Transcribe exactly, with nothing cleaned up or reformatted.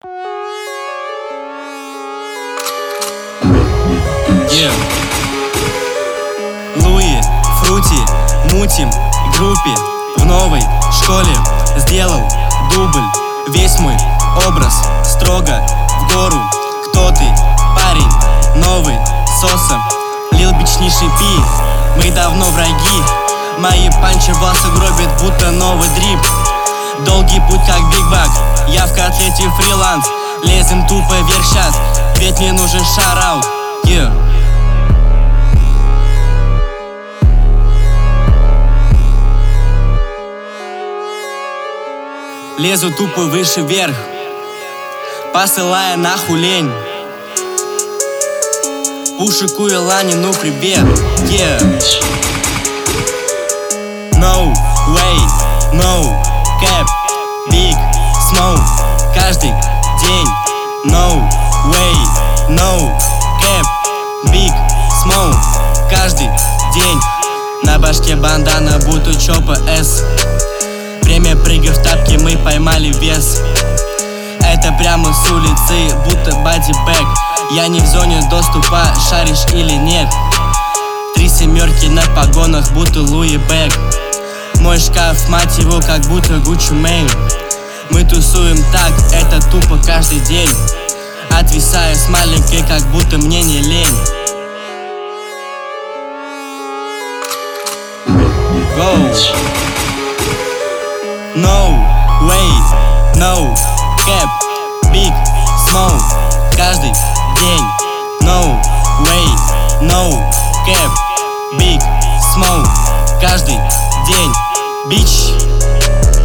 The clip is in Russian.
Yeah. Луи, Фрути, мутим в группе, в новой школе сделал дубль. Весь мой образ строго в гору. Кто ты, парень, новый сосом? Лил бич не шипи, мы давно враги. Мои панчи вас угробят, будто новый дрип. Долгий путь как Биг Баг, я в котлете фриланс. Лезем тупо вверх сейчас, ведь мне нужен шараут. Yeah. Лезу тупо выше вверх, посылая нахуй лень. Пушикую лани, ну привет, yeah. No way, no cap, big smoke. Каждый день, no way, no cap, big smoke. Каждый день на башке бандана, будто чопа S. Время прыгай в тапки, мы поймали вес. Это прямо с улицы, будто бодибэк. Я не в зоне доступа, шаришь или нет. Три семерки на погонах, будто Луи Бэг. Мой шкаф, мать его, как будто Гуччи Мэйн. Мы тусуем так, это тупо каждый день. Отвисаю с маленькой, как будто мне не лень. Go. No way, no cap, big smoke. Каждый день, no way, no cap, big smoke. Каждый день, bitch.